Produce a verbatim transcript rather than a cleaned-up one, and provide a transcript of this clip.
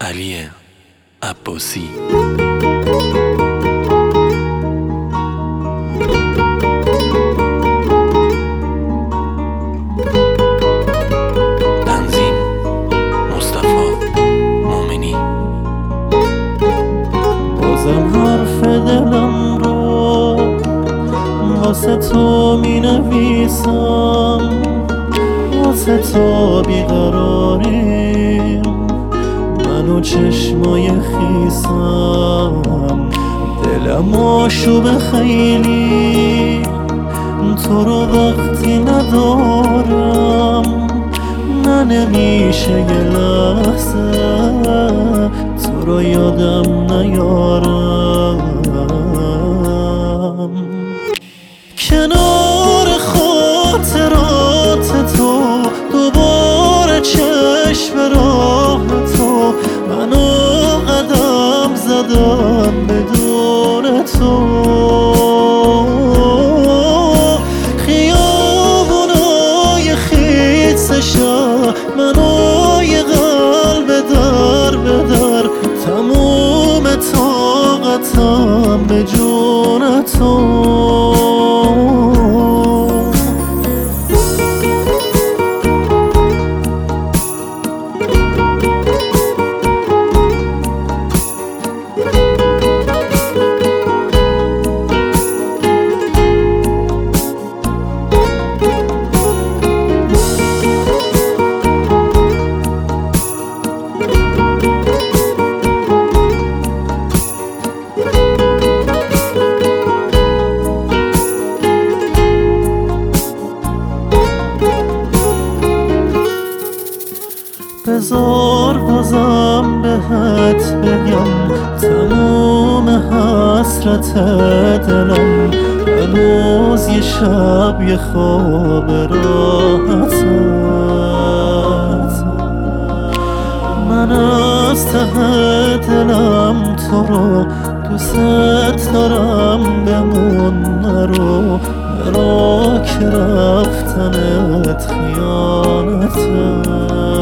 علی عباسی. تنظیم مصطفی مومنی. بازم حرف دلم رو واسه تو می نویسم، واسه تو بیقراریم من و چشمای خیسم. دلم آشوب خیلی تو رو وقتی ندارم، نه نمیشه یه لحظه تو رو یادم نیارم. کنار خاطرات تو دوباره چشم راه تو، منو قدم زدم بدون تو. خیابونای خیس شهر منو یه قلب در به در، تموم طاقتم به جون تو. بذار بازم بهت بگم تموم حسرت دلم، هنوز یه شب یه خواب راحتت. من از ته دلم تو رو دوست دارم، بمون نرو نرو که رفتنت خیانته.